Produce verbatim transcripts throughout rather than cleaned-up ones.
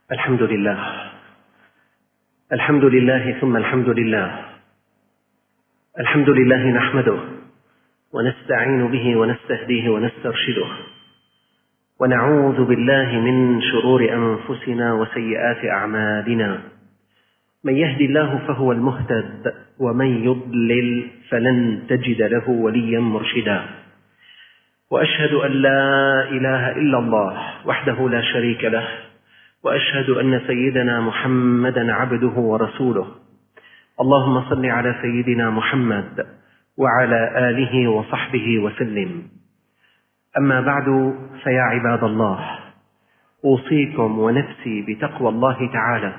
الحمد لله الحمد لله ثم الحمد لله الحمد لله نحمده ونستعين به ونستهديه ونسترشده ونعوذ بالله من شرور أنفسنا وسيئات أعمالنا. من يهدي الله فهو المهتد ومن يضلل فلن تجد له وليا مرشدا. وأشهد أن لا إله إلا الله وحده لا شريك له، وأشهد أن سيدنا محمدا عبده ورسوله. اللهم صل على سيدنا محمد وعلى آله وصحبه وسلم. أما بعد، فيا عباد الله، أوصيكم ونفسي بتقوى الله تعالى.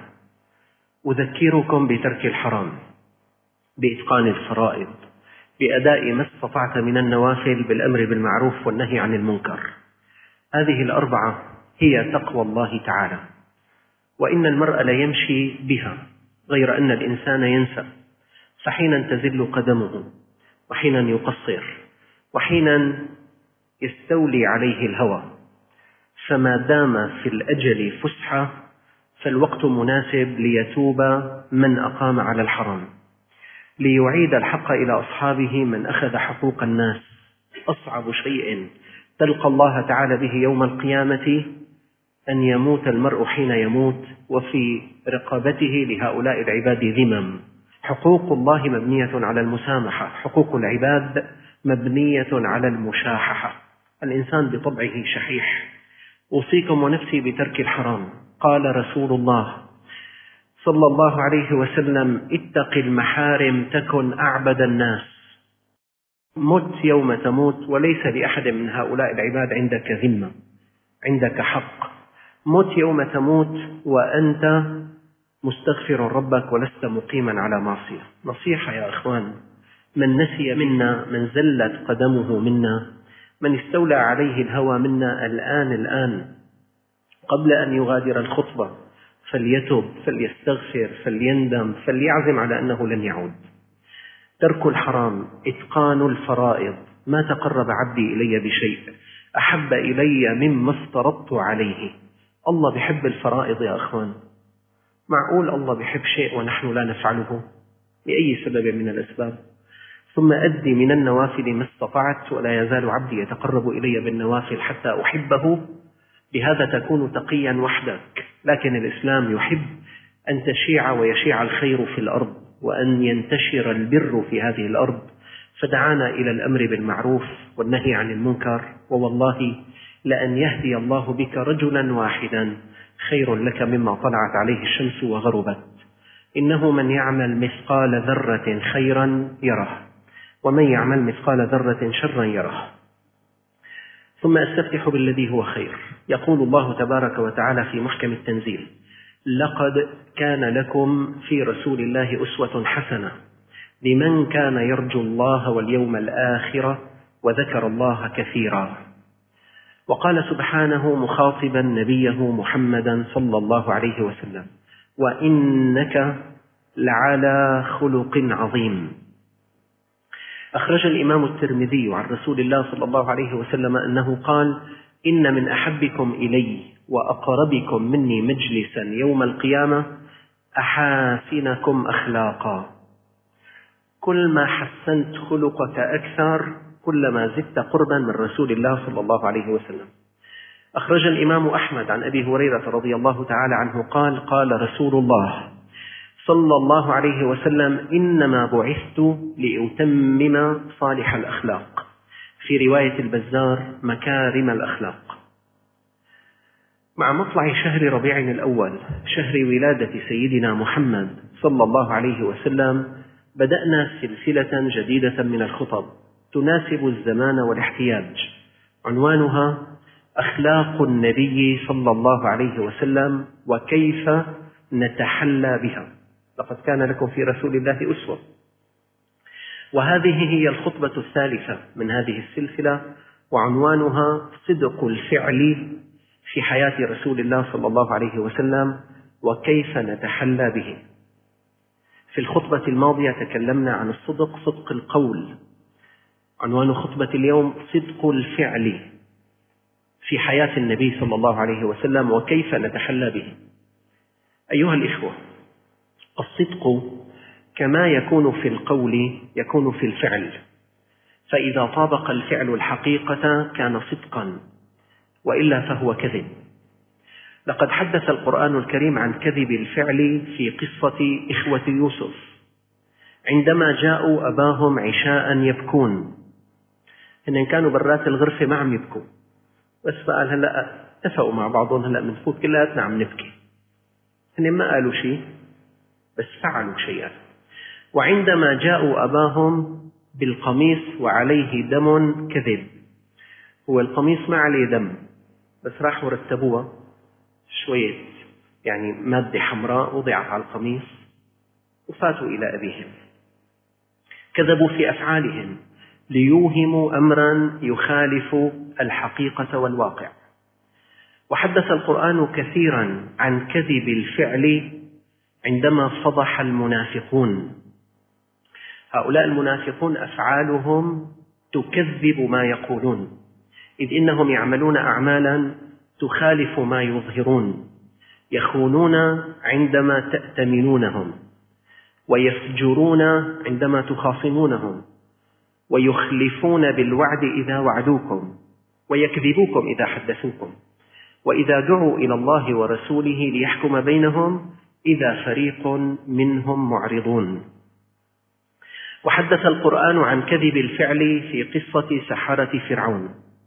أذكركم بترك الحرام، بإتقان الفرائض، بأداء ما استطعت من النوافل، بالأمر بالمعروف والنهي عن المنكر. هذه الأربعة هي تقوى الله تعالى، وإن المرء ليمشي بها، غير أن الإنسان ينسى، فحينا تزل قدمه، وحينا يقصر، وحينا يستولي عليه الهوى. فما دام في الأجل فسحة فالوقت مناسب ليتوب من أقام على الحرام، ليعيد الحق إلى أصحابه من أخذ حقوق الناس. أصعب شيء تلقى الله تعالى به يوم القيامة أن يموت المرء حين يموت وفي رقبته لهؤلاء العباد ذمم. حقوق الله مبنية على المسامحة، حقوق العباد مبنية على المشاححة. الإنسان بطبعه شحيح. أوصيكم ونفسي بترك الحرام. قال رسول الله صلى الله عليه وسلم: اتق المحارم تكن أعبد الناس. مت يوم تموت وليس لأحد من هؤلاء العباد عندك ذمة، عندك حق. مت يوم تموت وأنت مستغفر ربك ولست مقيما على معصية. نصيحة يا إخوان: من نسي منا، من زلت قدمه منا، من استولى عليه الهوى منا، الآن الآن قبل أن يغادر الخطبة فليتب، فليستغفر، فليندم، فليعزم على أنه لن يعود. ترك الحرام، إتقان الفرائض. ما تقرب عبدي إلي بشيء أحب إلي مما افترضت عليه. الله بحب الفرائض يا أخوان. معقول الله بحب شيء ونحن لا نفعله لأي سبب من الأسباب؟ ثم أدي من النوافل ما استطعت، ولا يزال عبدي يتقرب إلي بالنوافل حتى أحبه. بهذا تكون تقيا وحدك. لكن الإسلام يحب أن تشيع ويشيع الخير في الأرض، وأن ينتشر البر في هذه الأرض، فدعانا إلى الأمر بالمعروف والنهي عن المنكر. ووالله لأن يهدي الله بك رجلا واحدا خير لك مما طلعت عليه الشمس وغربت. إنه من يعمل مثقال ذرة خيرا يره، ومن يعمل مثقال ذرة شرا يره. ثم أستفتح بالذي هو خير. يقول الله تبارك وتعالى في محكم التنزيل: لقد كان لكم في رسول الله أسوة حسنة لمن كان يرجو الله واليوم الآخر وذكر الله كثيرا. وقال سبحانه مخاطبا نبيه محمدا صلى الله عليه وسلم: وإنك لعلى خلق عظيم. أخرج الإمام الترمذي عن رسول الله صلى الله عليه وسلم أنه قال: إن من أحبكم إلي وأقربكم مني مجلسا يوم القيامة أحاسنكم أخلاقا. كل ما حسنت خلقك أكثر كلما زدت قربا من رسول الله صلى الله عليه وسلم. أخرج الإمام أحمد عن أبي هريرة رضي الله تعالى عنه قال: قال رسول الله صلى الله عليه وسلم: إنما بعثت لأتمم صالح الأخلاق. في رواية البزار: مكارم الأخلاق. مع مطلع شهر ربيع الأول، شهر ولادة سيدنا محمد صلى الله عليه وسلم، بدأنا سلسلة جديدة من الخطب تناسب الزمان والاحتياج، عنوانها أخلاق النبي صلى الله عليه وسلم وكيف نتحلى بها. لقد كان لكم في رسول الله أسوة. وهذه هي الخطبة الثالثة من هذه السلسلة، وعنوانها صدق الفعل في حياة رسول الله صلى الله عليه وسلم وكيف نتحلى به. في الخطبة الماضية تكلمنا عن الصدق، صدق القول. عنوان خطبة اليوم صدق الفعل في حياة النبي صلى الله عليه وسلم وكيف نتحلى به. أيها الإخوة، الصدق كما يكون في القول يكون في الفعل، فإذا طابق الفعل الحقيقة كان صدقا، وإلا فهو كذب. لقد حدث القرآن الكريم عن كذب الفعل في قصة إخوة يوسف عندما جاءوا أباهم عشاء يبكون. إن كانوا برات الغرفة ما عم يبكوا، بس فقال هلأ اتفقوا مع بعضهم هلأ منفوت كلاتنا عم نبكي. إن ما قالوا شيء بس فعلوا شيئا. وعندما جاءوا أباهم بالقميص وعليه دم كذب، هو القميص ما عليه دم بس راحوا رتبوها شوية يعني مادة حمراء وضعت على القميص وفاتوا إلى أبيهم. كذبوا في أفعالهم ليوهموا أمرا يخالف الحقيقة والواقع. وحدث القرآن كثيرا عن كذب الفعل عندما فضح المنافقون. هؤلاء المنافقون أفعالهم تكذب ما يقولون، إذ إنهم يعملون أعمالا تخالف ما يظهرون، يخونون عندما تأتمنونهم، ويفجرون عندما تخاصمونهم، ويخلفون بالوعد إذا وعدوكم، ويكذبوكم إذا حدثوكم، وإذا دعوا إلى الله ورسوله ليحكم بينهم إذا فريق منهم معرضون. وحدث القرآن عن كذب الفعل في قصة سحرة فرعون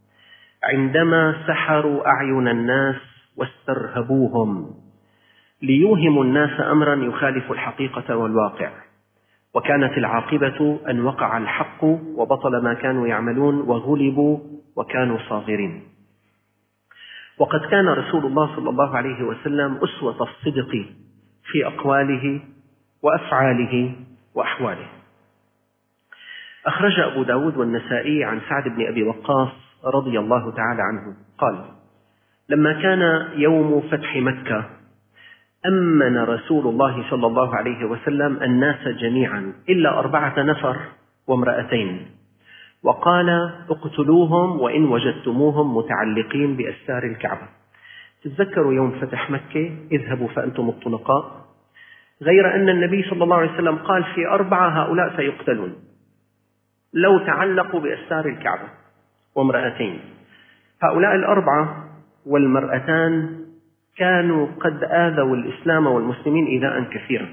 عندما سحروا أعين الناس واسترهبوهم ليوهموا الناس أمرا يخالف الحقيقة والواقع، وكانت العاقبة أن وقع الحق وبطل ما كانوا يعملون وغلبوا وكانوا صاغرين. وقد كان رسول الله صلى الله عليه وسلم أسوة الصدق في أقواله وأفعاله وأحواله. أخرج أبو داود والنسائي عن سعد بن أبي وقاص رضي الله تعالى عنه قال: لما كان يوم فتح مكة أمن رسول الله صلى الله عليه وسلم الناس جميعا إلا أربعة نفر وامرأتين، وقال: اقتلوهم وإن وجدتموهم متعلقين بأستار الكعبة. تتذكروا يوم فتح مكة اذهبوا فأنتم الطلقاء، غير أن النبي صلى الله عليه وسلم قال في أربعة هؤلاء سيقتلون لو تعلقوا بأستار الكعبة وامرأتين. هؤلاء الأربعة والمرأتان كانوا قد آذوا الإسلام والمسلمين إيذاء كثيرا.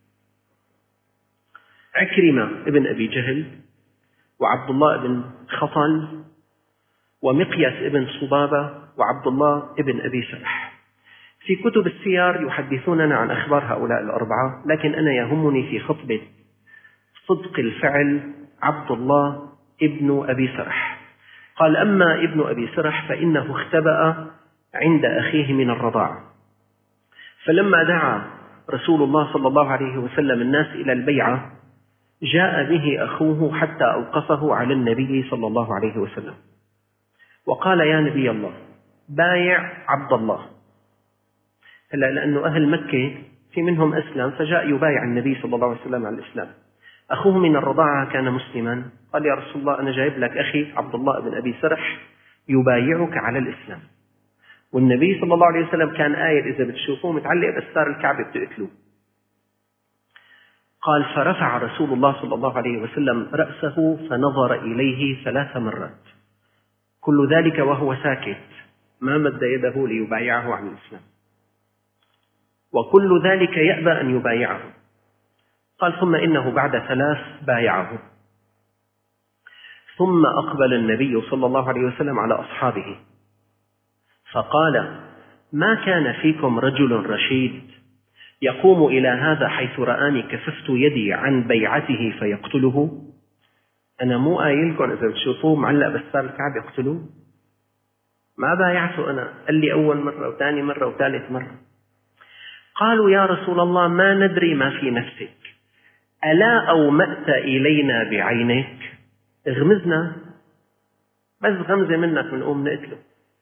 عكرمة ابن أبي جهل، وعبد الله بن خطل، ومقياس ابن صبابة، وعبد الله ابن أبي سرح. في كتب السير يحدثوننا عن أخبار هؤلاء الأربعة، لكن أنا يهمني في خطبة صدق الفعل عبد الله ابن أبي سرح. قال: أما ابن أبي سرح فإنه اختبأ عند أخيه من الرضاعة، فلما دعا رسول الله صلى الله عليه وسلم الناس إلى البيعة جاء به أخوه حتى أوقفه على النبي صلى الله عليه وسلم وقال: يا نبي الله بايع عبد الله. هلا لأنه أهل مكة في منهم أسلم فجاء يبايع النبي صلى الله عليه وسلم على الإسلام. أخوه من الرضاعة كان مسلما، قال: يا رسول الله أنا جايب لك أخي عبد الله بن أبي سرح يبايعك على الإسلام. والنبي صلى الله عليه وسلم كان آية إذا بتشوفوه متعلق بأستار الكعبة بتقتلوه. قال: فرفع رسول الله صلى الله عليه وسلم رأسه فنظر إليه ثلاث مرات، كل ذلك وهو ساكت ما مد يده ليبايعه على الإسلام، وكل ذلك يأبى أن يبايعه. قال: ثم إنه بعد ثلاث بايعه. ثم أقبل النبي صلى الله عليه وسلم على أصحابه فقال: ما كان فيكم رجل رشيد يقوم إلى هذا حيث رآني كففت يدي عن بيعته فيقتله؟ أنا مو قايلكم إذا بتشوفوه معلق بستار الكعبة يقتلوه؟ ما بايعته أنا. قال لي أول مرة وثاني مرة وثالث مرة. قالوا: يا رسول الله ما ندري ما في نفسك، ألا أومأت إلينا بعينك؟ اغمزنا بس غمزة منك بنقوم نقتله.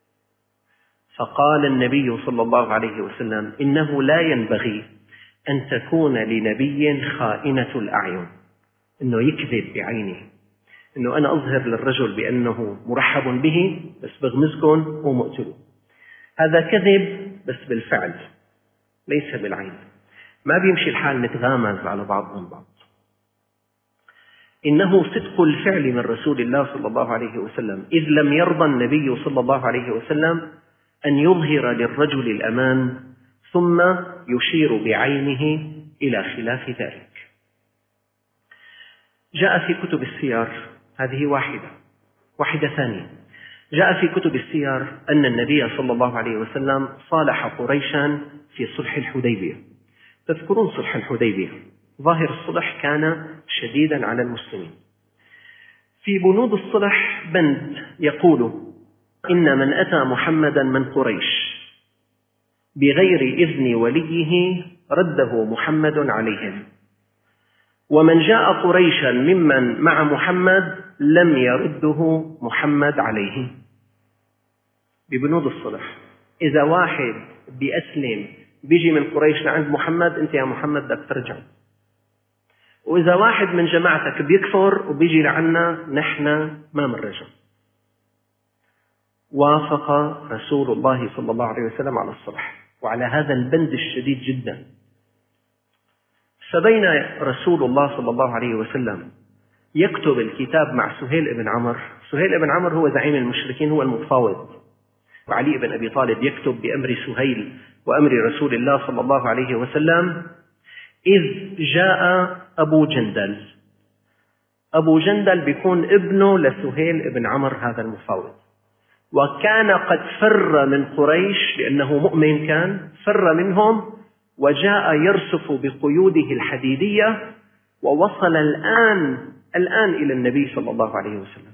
فقال النبي صلى الله عليه وسلم: إنه لا ينبغي أن تكون لنبي خائنة الأعين، إنه يكذب بعينه، إنه أنا أظهر للرجل بأنه مرحب به بس بغمزكم ومقتله. هذا كذب بس بالفعل. ليس بالعين. ما بيمشي الحال نتغامز على بعضنا البعض. إنه صدق الفعل من رسول الله صلى الله عليه وسلم، إذ لم يرضى النبي صلى الله عليه وسلم أن يظهر للرجل الأمان ثم يشير بعينه إلى خلاف ذلك. جاء في كتب السير، هذه واحدة واحدة ثانية، جاء في كتب السير أن النبي صلى الله عليه وسلم صالح قريشا في صلح الحديبية. تذكرون صلح الحديبية؟ ظاهر الصلح كان شديدا على المسلمين. في بنود الصلح بند يقول: إن من أتى محمدا من قريش بغير إذن وليه رده محمد عليهم، ومن جاء قريشا ممن مع محمد لم يرده محمد عليه. ببنود الصلح، إذا واحد بأسلم بيجي من قريش لعند محمد، أنت يا محمد بدك ترجع. وإذا واحد من جماعتك بيكفر وبيجي لعنا، نحن ما منرجع. وافق رسول الله صلى الله عليه وسلم على الصلح وعلى هذا البند الشديد جدا. فبين رسول الله صلى الله عليه وسلم يكتب الكتاب مع سهيل بن عمرو، سهيل بن عمرو هو زعيم المشركين، هو المفاوض، وعلي بن أبي طالب يكتب بأمر سهيل وأمر رسول الله صلى الله عليه وسلم، إذ جاء أبو جندل. أبو جندل بيكون ابنه لسهيل بن عمرو هذا المفاوض، وكان قد فر من قريش لأنه مؤمن، كان فر منهم وجاء يرسف بقيوده الحديدية، ووصل الآن الآن إلى النبي صلى الله عليه وسلم.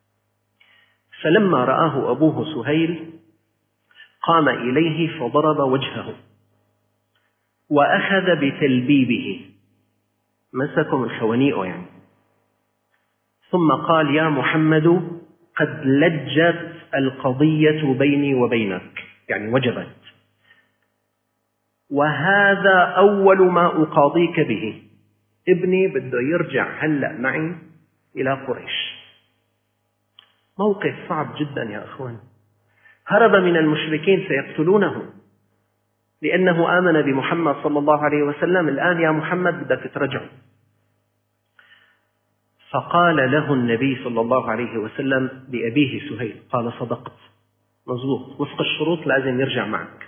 فلما رآه أبوه سهيل قام إليه فضرب وجهه وأخذ بتلبيبه، مسكه من خوانيئه يعني، ثم قال: يا محمد قد لجت القضية بيني وبينك، يعني وجبت، وهذا أول ما أقاضيك به، ابني بده يرجع هلأ معي إلى قريش. موقف صعب جدا يا أخوان. هرب من المشركين سيقتلونه لأنه آمن بمحمد صلى الله عليه وسلم، الآن يا محمد بدك ترجع. فقال له النبي صلى الله عليه وسلم لأبيه سهيل، قال: صدقت، مظبوط، وفق الشروط لازم يرجع معك.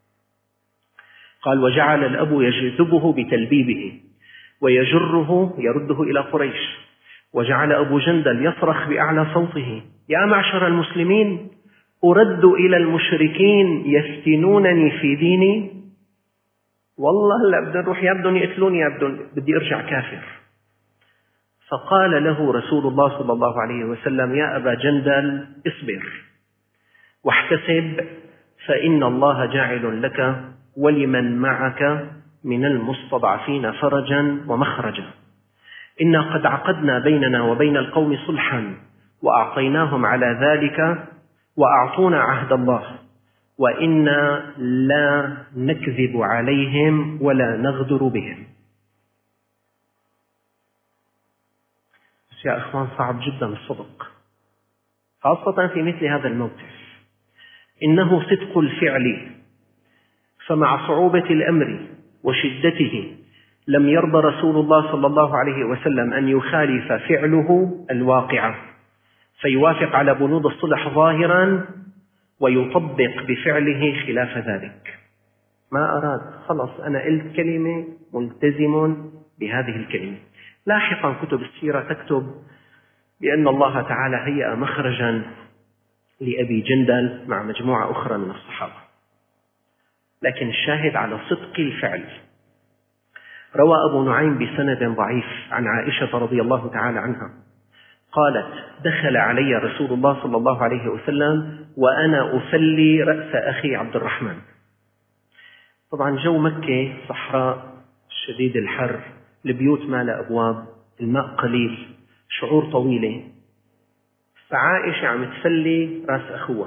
قال: وجعل الأب يجذبه بتلبيبه ويجره يرده إلى قريش، وجعل أبو جندل يصرخ بأعلى صوته: يا معشر المسلمين، أرد إلى المشركين يفتنونني في ديني، والله هلا بدي أروح، يا بدهم يقتلوني يا بدهم بدي أرجع كافر. فقال له رسول الله صلى الله عليه وسلم: يا أبا جندل، اصبر واحتسب، فإن الله جاعل لك ولمن معك من المستضعفين فرجا ومخرجا. إنا قد عقدنا بيننا وبين القوم صلحا وأعطيناهم على ذلك وأعطونا عهد الله، وإنا لا نكذب عليهم ولا نغدر بهم. يا أخوان، صعب جدا الصدق، خاصة في مثل هذا الموقف. إنه صدق الفعل، فمع صعوبة الأمر وشدته لم يرضى رسول الله صلى الله عليه وسلم أن يخالف فعله الواقع، فيوافق على بنود الصلح ظاهرا ويطبق بفعله خلاف ذلك. ما أراد، خلص أنا قلت كلمة، ملتزم بهذه الكلمة. لاحقا كتب السيرة تكتب بأن الله تعالى هيأ مخرجا لأبي جندل مع مجموعة أخرى من الصحابة، لكن الشاهد على صدق الفعل. روى أبو نعيم بسند ضعيف عن عائشة رضي الله تعالى عنها قالت: دخل علي رسول الله صلى الله عليه وسلم وأنا أفلي رأس أخي عبد الرحمن. طبعا جو مكة صحراء شديد الحر، البيوت ما لها أبواب، الماء قليل، شعور طويلة، فعائشة عم تفلي رأس أخوها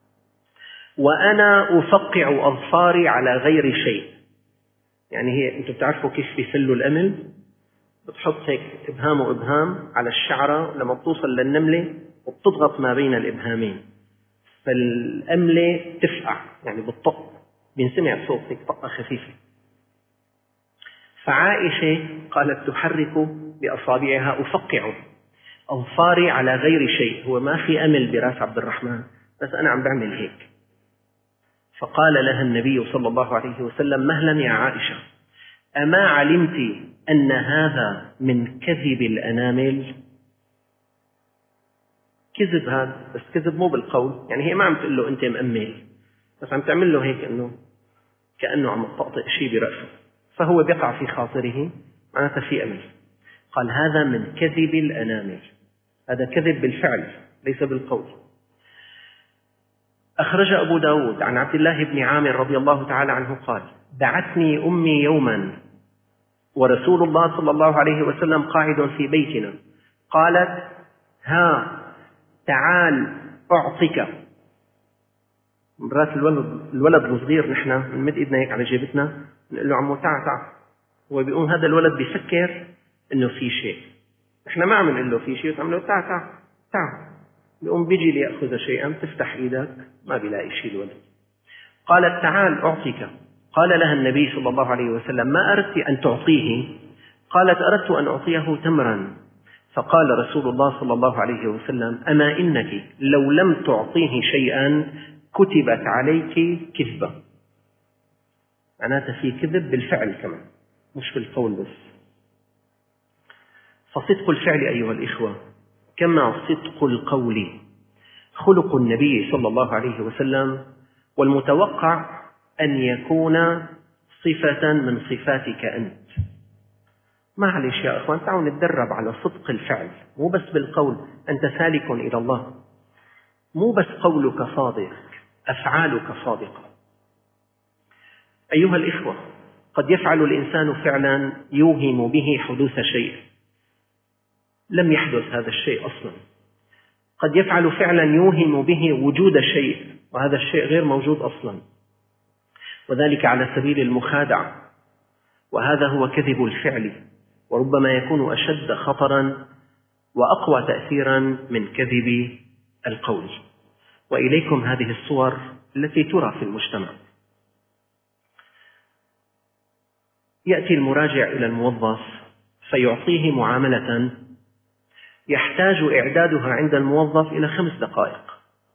وأنا أفقع أظفاري على غير شيء. يعني هي أنتم بتعرفوا كيف بيفلوا الأمل، بتحط هيك إبهام وإبهام على الشعرة لما بتوصل للنملة وبتضغط ما بين الإبهامين، فالأملة تفقع يعني بتطق، بينسمع صوت هيك طقة خفيفة. فعائشة قالت تحرك بأصابعها أفقع أظفاري على غير شيء، هو ما في أمل براس عبد الرحمن بس أنا عم بعمل هيك. فقال لها النبي صلى الله عليه وسلم: مهلا يا عائشة، أما علمت أن هذا من كذب الأنامل؟ كذب هذا، بس كذب مو بالقول، يعني هي ما عم تقول له أنت مأمل، بس عم تعمل له هيك إنه كأنه عم تطأطئ شيء برأسه، فهو بيقع في خاطره معناتها في أمل. قال هذا من كذب الأنامل، هذا كذب بالفعل ليس بالقول. أخرج أبو داود عن عبد الله بن عامر رضي الله تعالى عنه قال: دعتني أمي يوما ورسول الله صلى الله عليه وسلم قاعد في بيتنا، قالت: ها تعال أعطيك. مرات الولد الولد الصغير نحن بنمد ايدنا هيك على جيبتنا نقول له عمو تعال تعال، هو بيقوم هذا الولد بيفكر انه في شيء، نحن ما عم نقول له في شيء، عم نقول تعال تعال تعال، بيقوم بيجي ليأخذ شيئا، تفتح ايدك ما بيلاقي شيء الولد. قالت: تعال أعطيك. قال لها النبي صلى الله عليه وسلم: ما أردت أن تعطيه؟ قالت: أردت أن أعطيه تمرا. فقال رسول الله صلى الله عليه وسلم: أما إنك لو لم تعطيه شيئا كتبت عليك كذبة. معناتها في كذب بالفعل كمان مش بالقول بس. فصدق الفعل أيها الإخوة كما صدق القول خلق النبي صلى الله عليه وسلم، والمتوقع أن يكون صفة من صفاتك أنت. معلش يا أخوان، تعالوا نتدرب على صدق الفعل، مو بس بالقول، أنت سالك إلى الله، مو بس قولك صادق، أفعالك صادقة. أيها الإخوة، قد يفعل الإنسان فعلا يوهم به حدوث شيء لم يحدث هذا الشيء أصلا، قد يفعل فعلا يوهم به وجود شيء وهذا الشيء غير موجود أصلا، وذلك على سبيل المخادعة، وهذا هو كذب الفعل، وربما يكون أشد خطرا وأقوى تأثيرا من كذب القول. وإليكم هذه الصور التي ترى في المجتمع. يأتي المراجع إلى الموظف فيعطيه معاملة يحتاج إعدادها عند الموظف إلى خمس دقائق،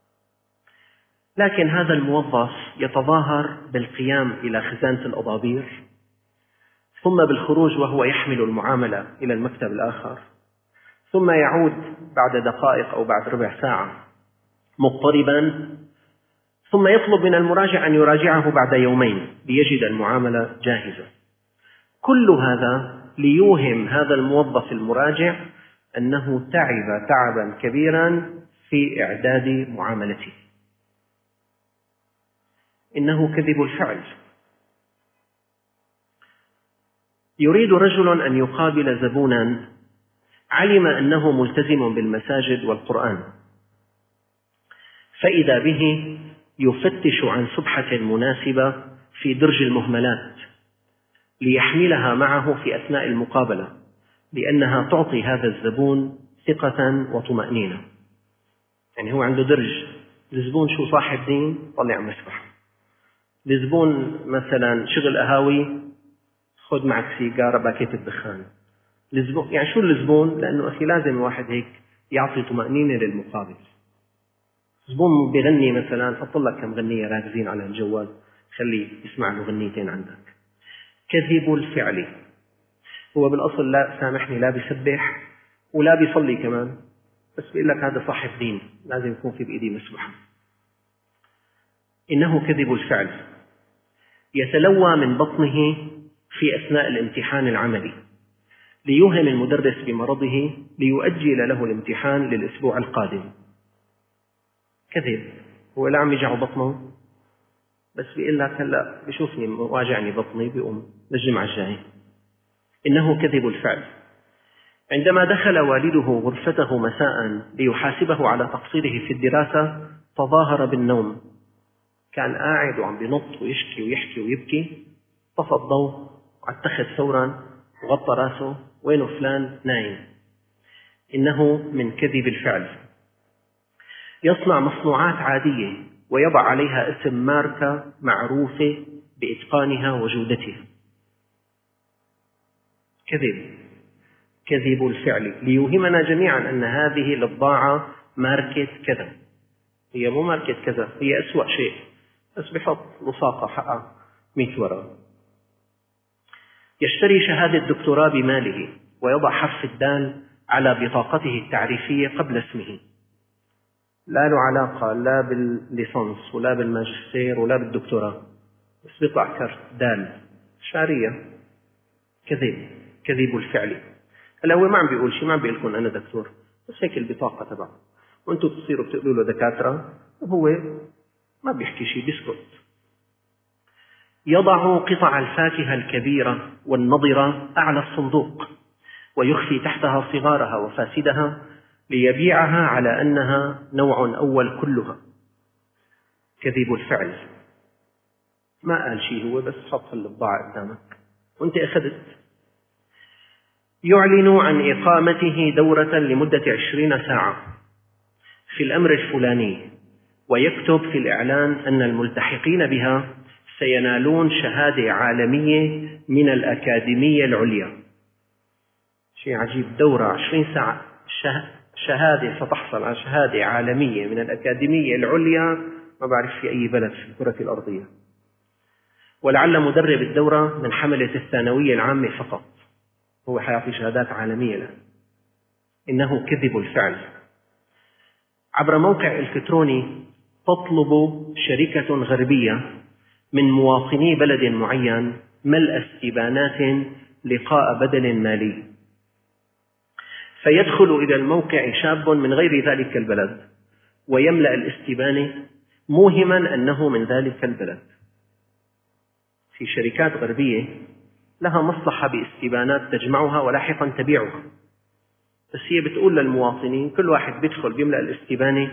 لكن هذا الموظف يتظاهر بالقيام إلى خزانة الأضابير، ثم بالخروج وهو يحمل المعاملة إلى المكتب الآخر، ثم يعود بعد دقائق أو بعد ربع ساعة مضطربا، ثم يطلب من المراجع أن يراجعه بعد يومين ليجد المعاملة جاهزة. كل هذا ليوهم هذا الموظف المراجع أنه تعب تعبا كبيرا في إعداد معاملته. إنه كذب الفعل. يريد رجل أن يقابل زبونا علم أنه ملتزم بالمساجد والقرآن، فإذا به يفتش عن سبحة مناسبة في درج المهملات ليحملها معه في أثناء المقابلة، لأنها تعطي هذا الزبون ثقة وطمأنينة. يعني هو عنده درج، الزبون شو صاحب دين طلع مسبح، الزبون مثلا شغل قهاوي خذ معك سيجارة باكيت الدخان، الزبون يعني شو الزبون؟ لأنه أخي لازم الواحد هيك يعطي طمأنينة للمقابل. زبون بيغني مثلا حط لك كم غنية راكزين على الجوال خليه يسمع له غنيتين عندك. كذب الفعل. هو بالأصل لا سامحني لا بيسبح ولا بيصلي كمان، بس بيقول لك هذا صاحب دين لازم يكون في بإيدي مسبحة. إنه كذب الفعل. يتلوى من بطنه في أثناء الامتحان العملي ليوهم المدرس بمرضه ليؤجل له الامتحان للأسبوع القادم. كذب، هو لا عم يجعه بطنه، بس بيقول لك هلا بشوفني واجعني بطني بيقوم للجمعة الجاية. إنه كذب الفعل. عندما دخل والده غرفته مساء ليحاسبه على تقصيره في الدراسة تظاهر بالنوم، كان قاعد وعم بينط ويشكي ويحكي ويبكي، طفى الضوء واتخذ ثورا وغطى راسه، وينه فلان؟ نايم. إنه من كذب الفعل. يصنع مصنوعات عادية ويضع عليها اسم ماركة معروفة بإتقانها وجودتها. كذب، كذب الفعل، ليوهمنا جميعا أن هذه البضاعة ماركة كذا. هي مو ماركة كذا، هي أسوأ شيء، بس بحط لصاقة حقها مئة ورقة. يشتري شهادة دكتوراه بماله ويضع حرف الدال على بطاقته التعريفية قبل اسمه، لا له علاقة لا بالليسانس ولا بالماجستير ولا بالدكتوراه، بس بيطلع كرت دال شعرية. كذب، كذب الفعل. هلا هو ما عم بيقول شيء، ما عم بيقول لكم أنا دكتور، بس هيك البطاقة تبعه، وأنتم بتصيروا بتقولوا له دكاترة وهو ما بيحكي شيء، بيسكت. يضع قطع الفاكهة الكبيرة والنضرة أعلى الصندوق ويخفي تحتها صغارها وفاسدها ليبيعها على أنها نوع أول كلها. كذب الفعل. ما قال شيء هو، بس حط البضاعة قدامك وانت أخذت. يعلن عن إقامته دورة لمدة عشرين ساعة في الأمر الفلاني، ويكتب في الإعلان أن الملتحقين بها سينالون شهادة عالمية من الأكاديمية العليا. شيء عجيب، دورة عشرين ساعة، شهادة ستحصل على شهادة عالمية من الأكاديمية العليا، ما بعرف في أي بلد في الكرة الأرضية. ولعل مدرب الدورة من حملة الثانوية العامة فقط، هو حيعطي شهادات عالمية له. إنه كذب الفعل. عبر موقع إلكتروني تطلب شركة غربية من مواطني بلد معين ملء استبانات لقاء بدل مالي، فيدخل إلى الموقع شاب من غير ذلك البلد ويملأ الاستبانة موهما أنه من ذلك البلد. في شركات غربية لها مصلحة باستبانات تجمعها ولاحقا تبيعها، بس هي بتقول للمواطنين كل واحد بيدخل بيملأ الاستبانة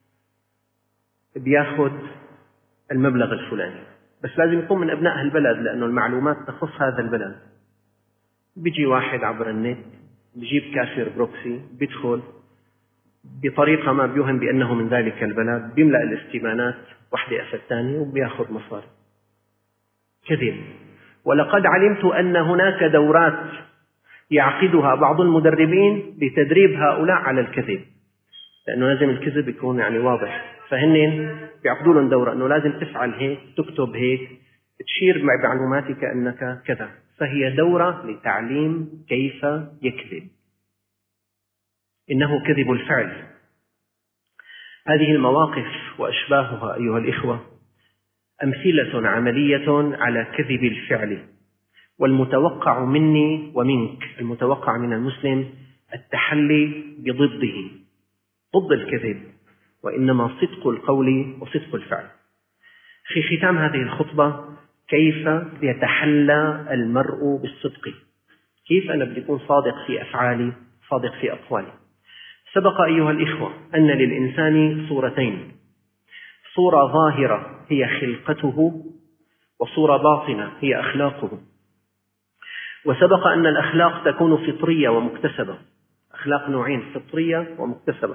بياخد المبلغ الفلاني، بس لازم يكون من أبناء البلد لأنه المعلومات تخص هذا البلد. بيجي واحد عبر النت بيجيب كافر بروكسي، بيدخل بطريقة ما بيوهم بأنه من ذلك البلد، بيملأ الاستبانات واحدة أفل ثانية وبياخد مصاري. كذب. ولقد علمت أن هناك دورات يعقدها بعض المدربين لتدريب هؤلاء على الكذب، لأنه لازم الكذب يكون يعني واضح، فهن بيعقدوا لهم دورة أنه لازم تفعل هيك، تكتب هيك، تشير بمعلوماتك أنك كذا، فهي دورة لتعليم كيف يكذب. إنه كذب الفعل. هذه المواقف وأشباهها أيها الإخوة أمثلة عملية على كذب الفعل، والمتوقع مني ومنك، المتوقع من المسلم التحلي بضده، ضد الكذب، وإنما صدق القول وصدق الفعل. في ختام هذه الخطبة كيف يتحلى المرء بالصدق، كيف أنا بدي أكون صادق في أفعالي، صادق في أقوالي. سبق أيها الإخوة أن للإنسان صورتين، صورة ظاهرة هي خلقته، وصورة باطنة هي أخلاقه. وسبق أن الأخلاق تكون فطرية ومكتسبة، أخلاق نوعين، فطرية ومكتسبة.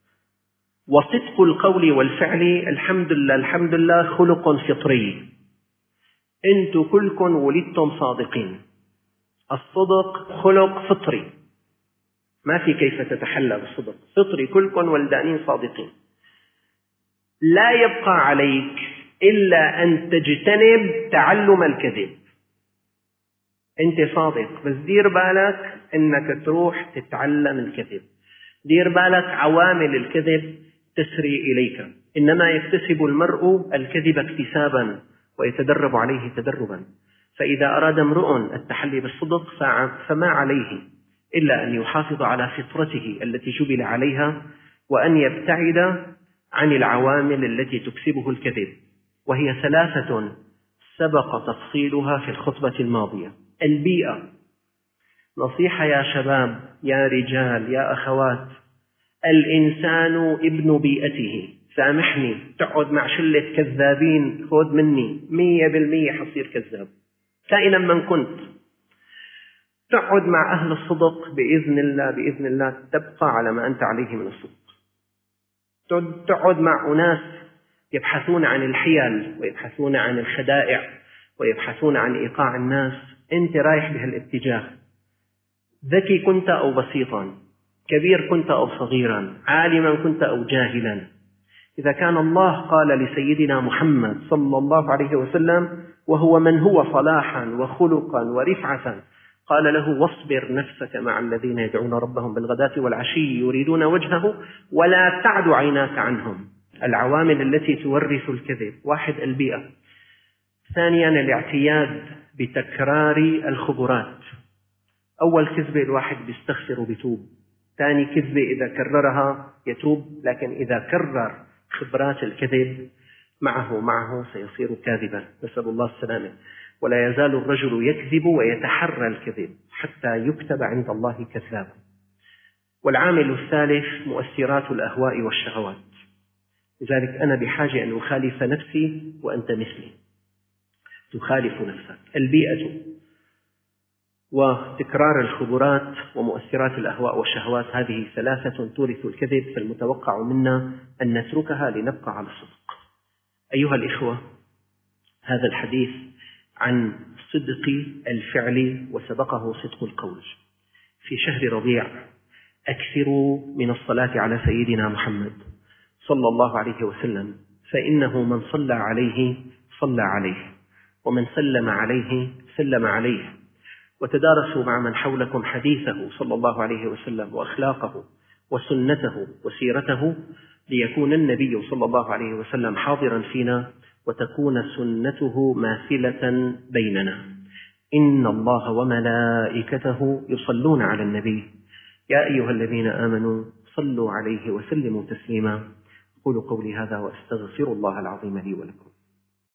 وصدق القول والفعل الحمد لله الحمد لله خلق فطري، أنتم كلكم ولدتم صادقين، الصدق خلق فطري، ما في كيف تتحلى بالصدق، فطري، كلكم ولدانين صادقين. لا يبقى عليك إلا أن تجتنب تعلم الكذب. أنت صادق، بس دير بالك أنك تروح تتعلم الكذب، دير بالك عوامل الكذب تسري إليك. إنما يكتسب المرء الكذب اكتسابا ويتدرب عليه تدربا. فإذا أراد امرؤ التحلي بالصدق فما عليه إلا أن يحافظ على فطرته التي جبل عليها، وأن يبتعد عن العوامل التي تكسبه الكذب، وهي ثلاثة سبق تفصيلها في الخطبة الماضية. البيئة، نصيحة يا شباب يا رجال يا أخوات، الإنسان ابن بيئته. سامحني، تقعد مع شلة كذابين خذ مني مية بالمية حصير كذاب كائنا من كنت. تقعد مع أهل الصدق بإذن الله بإذن الله تبقى على ما أنت عليه من الصدق. تقعد مع أناس يبحثون عن الحيل ويبحثون عن الخدائع ويبحثون عن إيقاع الناس، أنت رايح بهالاتجاه. ذكي كنت أو بسيطا، كبير كنت أو صغيرا، عالما كنت أو جاهلا، إذا كان الله قال لسيدنا محمد صلى الله عليه وسلم وهو من هو صلاحا وخلقا ورفعة، قال له: واصبر نفسك مع الذين يدعون ربهم بالغداة والعشي يريدون وجهه ولا تعد عيناك عنهم. العوامل التي تورث الكذب: واحد، البيئة. ثانيا، الاعتياد بتكرار الخبرات. أول كذبة الواحد بيستغفر وبيتوب، ثاني كذبة إذا كررها يتوب، لكن إذا كرر خبرات الكذب معه معه سيصير كاذبا، نسأل الله السلامة. ولا يزال الرجل يكذب ويتحرى الكذب حتى يكتب عند الله كذابا. والعامل الثالث مؤثرات الأهواء والشهوات. لذلك أنا بحاجة أن أخالف نفسي وأنت مثلي، تخالف نفسك. البيئة وتكرار الخبرات ومؤثرات الأهواء والشهوات، هذه ثلاثة تورث الكذب، فالمتوقع منا أن نتركها لنبقى على الصدق. أيها الإخوة، هذا الحديث عن صدق الفعل وسبقه صدق القول. في شهر ربيع أكثروا من الصلاة على سيدنا محمد صلى الله عليه وسلم، فإنه من صلى عليه صلى عليه، ومن سلم عليه سلم عليه. وتدارسوا مع من حولكم حديثه صلى الله عليه وسلم وأخلاقه وسنته وسيرته، ليكون النبي صلى الله عليه وسلم حاضرا فينا وتكون سنته ماثلة بيننا. إن الله وملائكته يصلون على النبي يا أيها الذين آمنوا صلوا عليه وسلموا تسليما. أقول قولي هذا وأستغفر الله العظيم لي ولكم.